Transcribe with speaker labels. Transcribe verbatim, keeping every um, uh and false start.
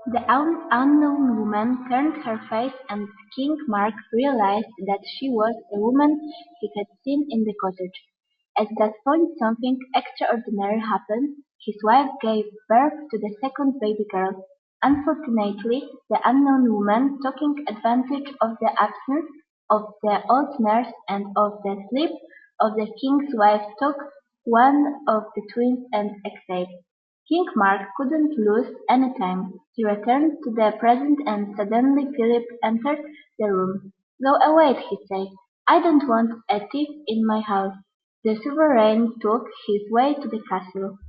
Speaker 1: The un- unknown woman turned her face and King Mark realized that she was the woman he had seen in the cottage. At that point something extraordinary happened. His wife gave birth to the second baby girl. Unfortunately, the unknown woman, taking advantage of the absence of the old nurse and of the sleep of the king's wife, took one of the twins and escaped. King Mark couldn't lose any time. He returned to the present and suddenly Philip entered the room. "Go away," he said. "I don't want a thief in my house." The sovereign took his way to the castle.